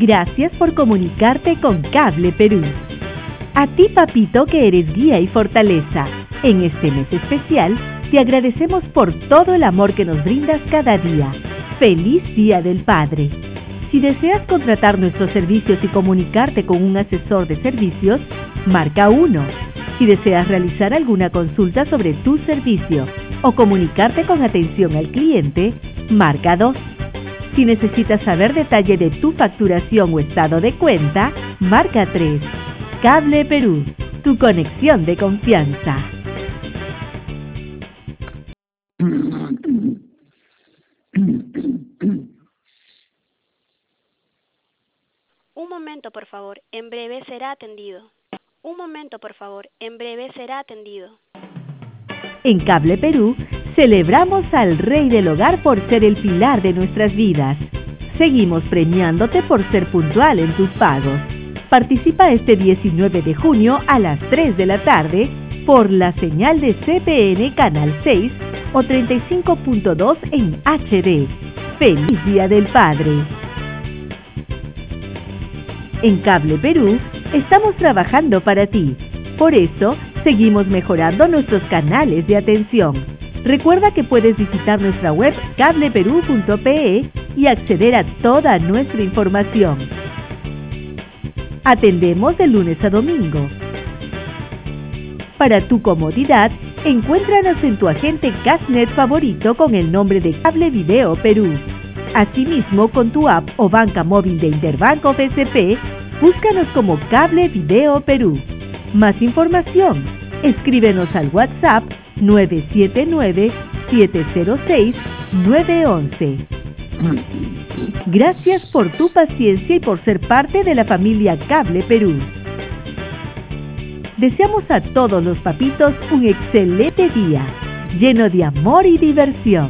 Gracias por comunicarte con Cable Perú. A ti, papito, que eres guía y fortaleza, en este mes especial, te agradecemos por todo el amor que nos brindas cada día. ¡Feliz Día del Padre! Si deseas contratar nuestros servicios y comunicarte con un asesor de servicios, marca 1. Si deseas realizar alguna consulta sobre tu servicio o comunicarte con atención al cliente, marca 2. Si necesitas saber detalle de tu facturación o estado de cuenta, marca 3. Cable Perú, tu conexión de confianza. Un momento, por favor, en breve será atendido. Un momento, por favor, en breve será atendido. En Cable Perú, celebramos al Rey del Hogar por ser el pilar de nuestras vidas. Seguimos premiándote por ser puntual en tus pagos. Participa este 19 de junio a las 3 de la tarde por la señal de CPN Canal 6 o 35.2 en HD. ¡Feliz Día del Padre! En Cable Perú, estamos trabajando para ti. Por eso, seguimos mejorando nuestros canales de atención. Recuerda que puedes visitar nuestra web cableperú.pe y acceder a toda nuestra información. Atendemos de lunes a domingo. Para tu comodidad, encuéntranos en tu agente Cashnet favorito con el nombre de Cable Video Perú. Asimismo, con tu app o banca móvil de Interbank o BCP, búscanos como Cable Video Perú. Más información, escríbenos al WhatsApp 979-706-911. Gracias por tu paciencia y por ser parte de la familia Cable Perú. Deseamos a todos los papitos un excelente día, lleno de amor y diversión.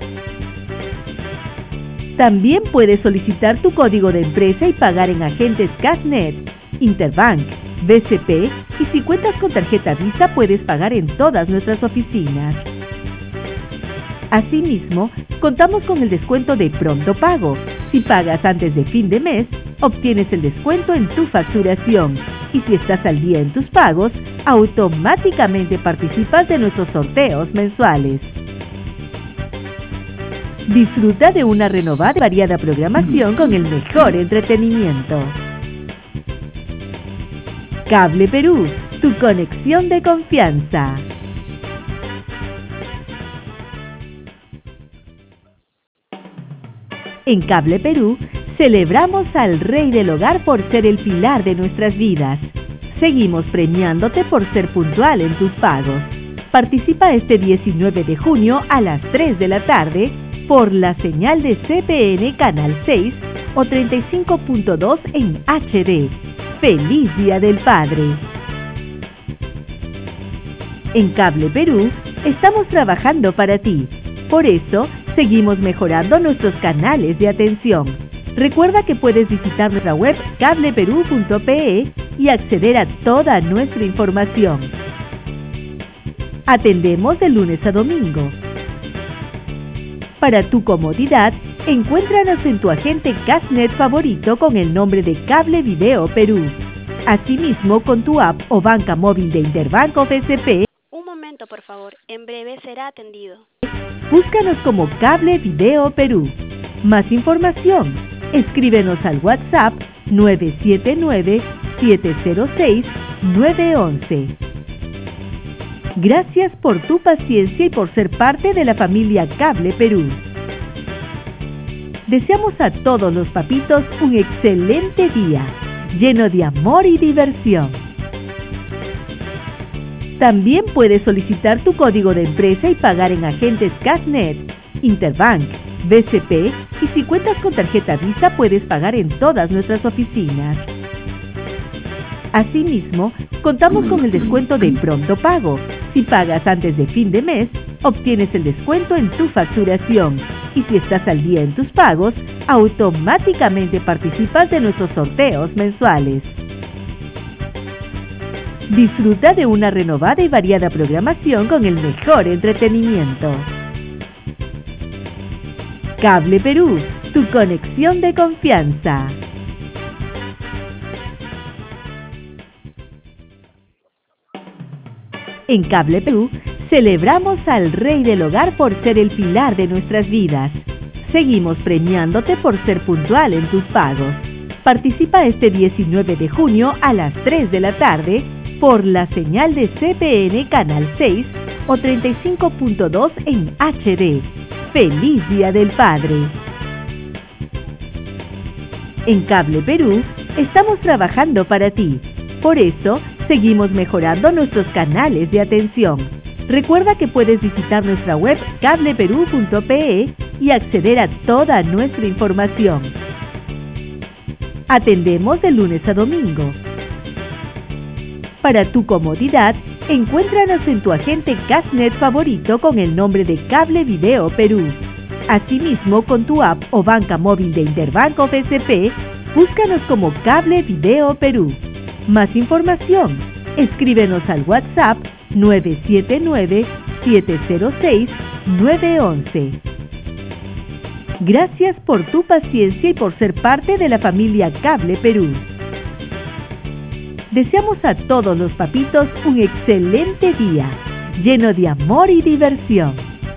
También puedes solicitar tu código de empresa y pagar en agentes Cashnet, Interbank, BCP y si cuentas con tarjeta Visa puedes pagar en todas nuestras oficinas. Asimismo, contamos con el descuento de Pronto Pago. Si pagas antes de fin de mes, obtienes el descuento en tu facturación. Y si estás al día en tus pagos, automáticamente participas de nuestros sorteos mensuales. Disfruta de una renovada y variada programación con el mejor entretenimiento. Cable Perú, tu conexión de confianza. En Cable Perú, celebramos al Rey del Hogar por ser el pilar de nuestras vidas. Seguimos premiándote por ser puntual en tus pagos. Participa este 19 de junio a las 3 de la tarde por la señal de CPN Canal 6 o 35.2 en HD. ¡Feliz Día del Padre! En Cable Perú, estamos trabajando para ti. Por eso, seguimos mejorando nuestros canales de atención. Recuerda que puedes visitar nuestra web cableperú.pe y acceder a toda nuestra información. Atendemos de lunes a domingo. Para tu comodidad, encuéntranos en tu agente Cashnet favorito con el nombre de Cable Video Perú. Asimismo, con tu app o banca móvil de Interbank o BCP. Un momento, por favor, en breve será atendido. Búscanos como Cable Video Perú. Más información, escríbenos al WhatsApp 979-706-911. Gracias por tu paciencia y por ser parte de la familia Cable Perú. Deseamos a todos los papitos un excelente día, lleno de amor y diversión. También puedes solicitar tu código de empresa y pagar en agentes Cashnet, Interbank, BCP y si cuentas con tarjeta Visa puedes pagar en todas nuestras oficinas. Asimismo, contamos con el descuento de Pronto Pago. Si pagas antes de fin de mes, obtienes el descuento en tu facturación. Y si estás al día en tus pagos, automáticamente participas de nuestros sorteos mensuales. Disfruta de una renovada y variada programación con el mejor entretenimiento. Cable Perú, tu conexión de confianza. En Cable Perú, celebramos al Rey del Hogar por ser el pilar de nuestras vidas. Seguimos premiándote por ser puntual en tus pagos. Participa este 19 de junio a las 3 de la tarde por la señal de CPN Canal 6 o 35.2 en HD. ¡Feliz Día del Padre! En Cable Perú, estamos trabajando para ti. Por eso, seguimos mejorando nuestros canales de atención. Recuerda que puedes visitar nuestra web cableperú.pe y acceder a toda nuestra información. Atendemos de lunes a domingo. Para tu comodidad, encuéntranos en tu agente Cashnet favorito con el nombre de Cable Video Perú. Asimismo, con tu app o banca móvil de Interbank o BCP, búscanos como Cable Video Perú. Más información, escríbenos al WhatsApp 979-706-911. Gracias por tu paciencia y por ser parte de la familia Cable Perú. Deseamos a todos los papitos un excelente día, lleno de amor y diversión.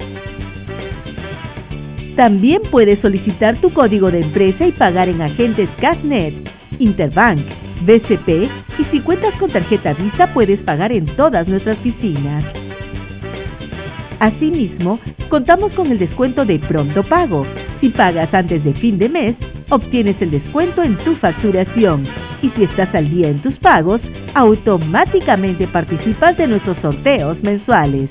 También puedes solicitar tu código de empresa y pagar en agentes Cashnet, Interbank, BCP y si cuentas con tarjeta Visa puedes pagar en todas nuestras oficinas. Asimismo, contamos con el descuento de pronto pago. Si pagas antes de fin de mes, obtienes el descuento en tu facturación. Y si estás al día en tus pagos, automáticamente participas de nuestros sorteos mensuales.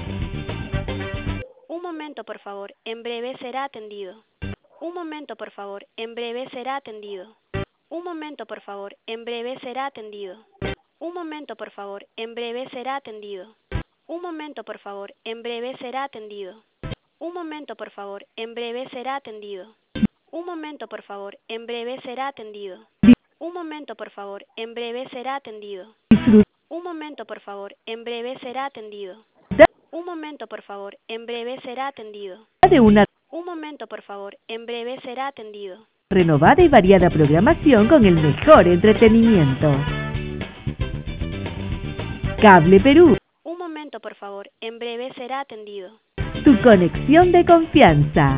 Un momento, por favor. En breve será atendido. Un momento, por favor. En breve será atendido. Un momento, por favor. En breve será atendido. Un momento, por favor. En breve será atendido. Un momento, por favor. En breve será atendido. Un momento, por favor. En breve será atendido. Un momento, por favor. En breve será atendido. Un momento, por favor. En breve será atendido. Un momento, por favor. En breve será atendido. Un momento, por favor. En breve será atendido. Un momento, por favor. En breve será atendido. Renovada y variada programación con el mejor entretenimiento. Cable Perú. Un momento, por favor. En breve será atendido. Tu conexión de confianza.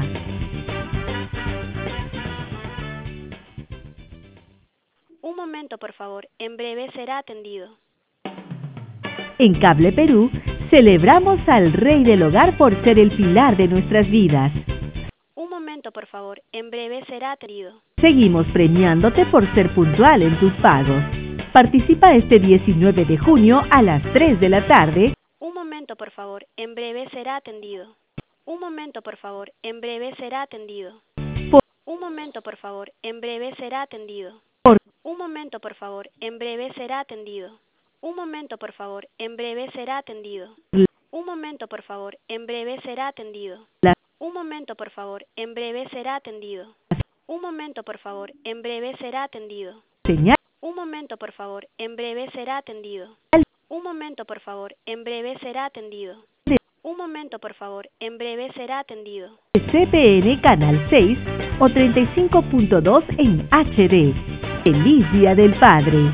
Un momento, por favor. En breve será atendido. En Cable Perú, celebramos al Rey del Hogar por ser el pilar de nuestras vidas. Un momento, por favor. En breve será atendido. Seguimos premiándote por ser puntual en tus pagos. Participa este 19 de junio a las 3 de la tarde. Un momento, por favor. En breve será atendido. Un momento, por favor. En breve será atendido. Un momento, por favor. En breve será atendido. Un momento, por favor. En breve será atendido. Un momento, por favor. En breve será atendido. Un momento, por favor. En breve será atendido. Un momento, por favor. En breve será atendido. Un momento, por favor. En breve será atendido. Señal. Un momento, por favor. En breve será atendido. Un momento, por favor. En breve será atendido. Un momento, por favor. En breve será atendido. CPN Canal 6 o 35.2 en HD. ¡Feliz Día del Padre!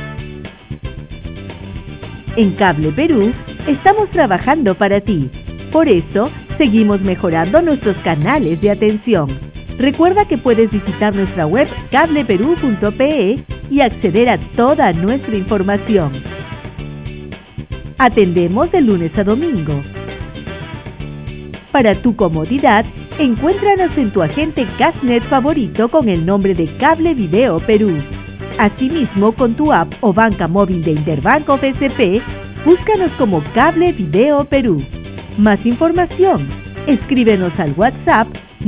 En Cable Perú, estamos trabajando para ti. Por eso, seguimos mejorando nuestros canales de atención. Recuerda que puedes visitar nuestra web cableperú.pe y acceder a toda nuestra información. Atendemos de lunes a domingo. Para tu comodidad, encuéntranos en tu agente Cashnet favorito con el nombre de Cable Video Perú. Asimismo, con tu app o banca móvil de Interbank o BCP, búscanos como Cable Video Perú. Más información, escríbenos al WhatsApp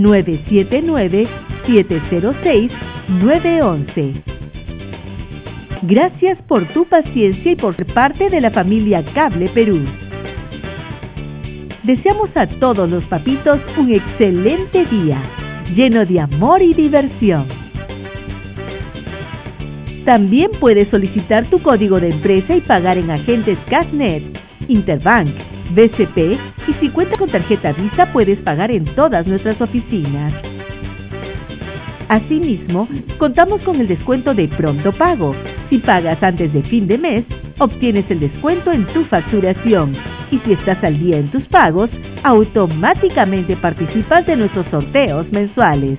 979-706-911. Gracias por tu paciencia y por ser parte de la familia Cable Perú. Deseamos a todos los papitos un excelente día, lleno de amor y diversión. También puedes solicitar tu código de empresa y pagar en agentes Cashnet, Interbank, BCP y si cuentas con tarjeta Visa puedes pagar en todas nuestras oficinas. Asimismo, contamos con el descuento de pronto pago. Si pagas antes de fin de mes, obtienes el descuento en tu facturación. Y si estás al día en tus pagos, automáticamente participas de nuestros sorteos mensuales.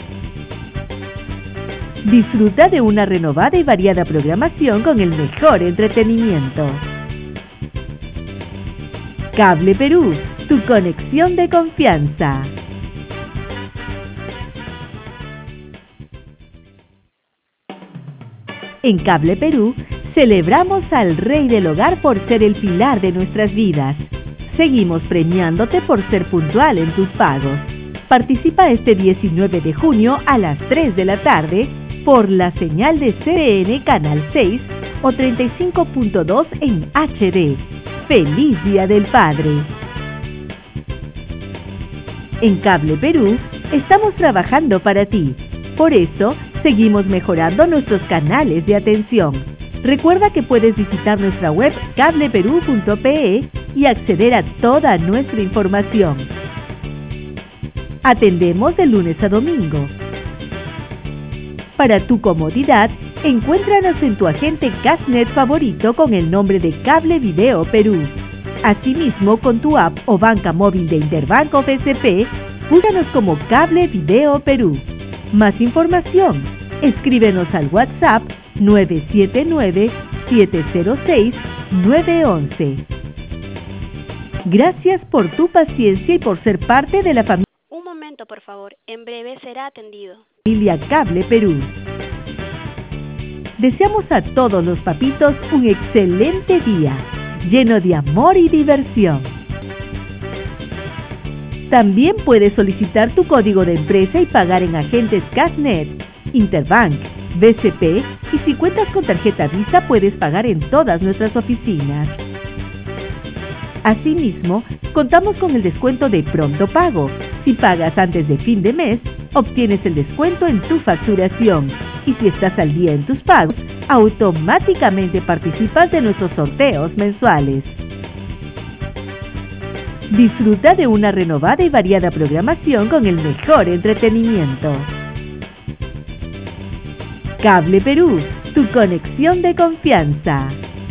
Disfruta de una renovada y variada programación con el mejor entretenimiento. Cable Perú, tu conexión de confianza. En Cable Perú, celebramos al Rey del Hogar por ser el pilar de nuestras vidas. Seguimos premiándote por ser puntual en tus pagos. Participa este 19 de junio a las 3 de la tarde por la señal de CBN Canal 6 o 35.2 en HD. ¡Feliz Día del Padre! En Cable Perú, estamos trabajando para ti. Por eso, seguimos mejorando nuestros canales de atención. Recuerda que puedes visitar nuestra web cableperú.pe y acceder a toda nuestra información. Atendemos de lunes a domingo. Para tu comodidad, encuéntranos en tu agente Cashnet favorito con el nombre de Cable Video Perú. Asimismo, con tu app o banca móvil de Interbank o BCP, búscanos como Cable Video Perú. Más información, escríbenos al WhatsApp 979-706-911. Gracias por tu paciencia y por ser parte de la familia. Un momento, por favor. En breve será atendido. Cable Perú. Deseamos a todos los papitos un excelente día, lleno de amor y diversión. También puedes solicitar tu código de empresa y pagar en agentes Cashnet, Interbank, BCP y si cuentas con tarjeta Visa puedes pagar en todas nuestras oficinas. Asimismo, contamos con el descuento de pronto pago. Si pagas antes de fin de mes, obtienes el descuento en tu facturación. Y si estás al día en tus pagos, automáticamente participas de nuestros sorteos mensuales. Disfruta de una renovada y variada programación con el mejor entretenimiento. Cable Perú, tu conexión de confianza.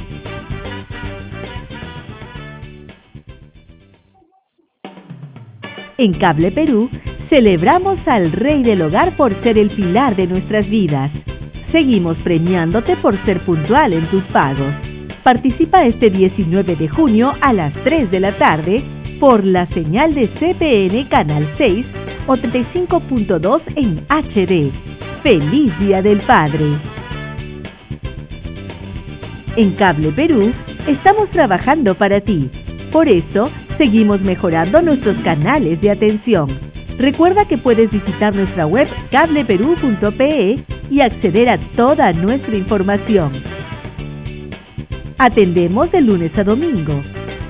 En Cable Perú, celebramos al Rey del Hogar por ser el pilar de nuestras vidas. Seguimos premiándote por ser puntual en tus pagos. Participa este 19 de junio a las 3 de la tarde por la señal de CBN Canal 6 o 35.2 en HD. ¡Feliz Día del Padre! En Cable Perú, estamos trabajando para ti. Por eso, seguimos mejorando nuestros canales de atención. Recuerda que puedes visitar nuestra web cableperú.pe y acceder a toda nuestra información. Atendemos de lunes a domingo.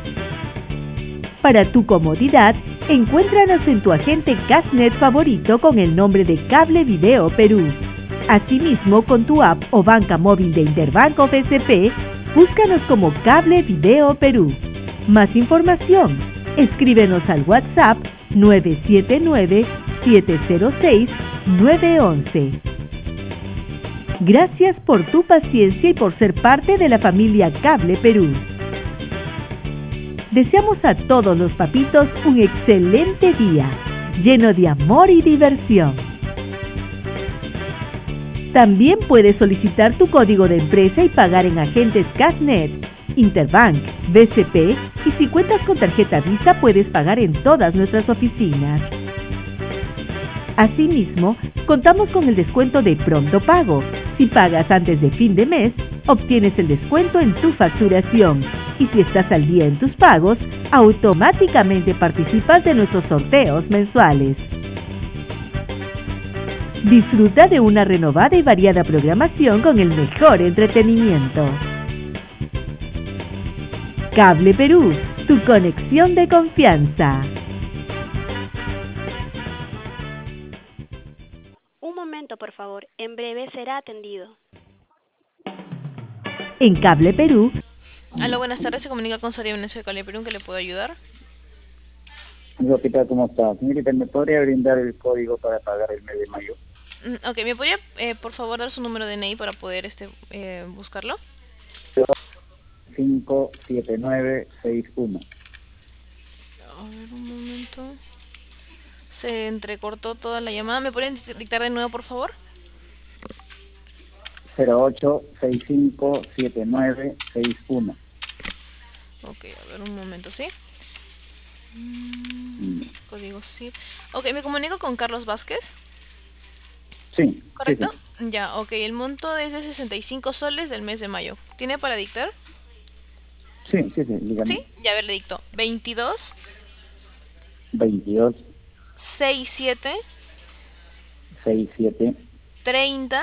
Para tu comodidad, encuéntranos en tu agente Cashnet favorito con el nombre de Cable Video Perú. Asimismo, con tu app o banca móvil de Interbank o BCP, búscanos como Cable Video Perú. Más información, escríbenos al WhatsApp 979-706-911. Gracias por tu paciencia y por ser parte de la familia Cable Perú. Deseamos a todos los papitos un excelente día, lleno de amor y diversión. También puedes solicitar tu código de empresa y pagar en agentes Cashnet, Interbank, BCP y si cuentas con tarjeta Visa puedes pagar en todas nuestras oficinas. Asimismo, contamos con el descuento de pronto pago. Si pagas antes de fin de mes, obtienes el descuento en tu facturación. Y si estás al día en tus pagos, automáticamente participas de nuestros sorteos mensuales. Disfruta de una renovada y variada programación con el mejor entretenimiento. Cable Perú, tu conexión de confianza. Un momento, por favor. En breve será atendido. En Cable Perú. Aló, buenas tardes. Se comunica con Soria Venezuela de Cable Perú. ¿En qué le puedo ayudar? Hola, ¿qué tal? ¿Cómo está? Señorita, ¿me podría brindar el código para pagar el mes de mayo? Ok, ¿me podría, por favor, dar su número de DNI para poder buscarlo? 657961. A ver, un momento. Se entrecortó toda la llamada. ¿Me pueden dictar de nuevo, por favor? 08657961. Ok, a ver, un momento, ¿sí? Mm. Código SIP. Ok, me comunico con Carlos Vázquez, Sí, ¿correcto? sí, Ya, ok, el monto es de 65 soles del mes de mayo. ¿Tiene para dictar? sí, Sí, dígame. ya, a ver, le dicto. 22 22 67 67 30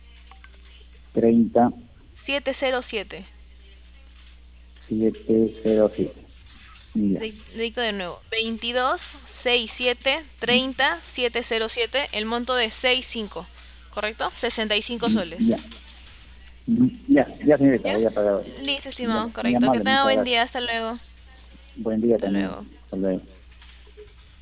30 707. 707. Ya. Le dicto de nuevo. 22 67 30 707. El monto de 65, ¿correcto? 65 soles. Ya. Ya, señorita, ¿Ya? voy a pagar hoy. Listo, Ya, estimado, muy correcto. Que amable, tenga muchas buen gracias. día. Hasta luego. Buen día Hasta también. luego. Hasta luego.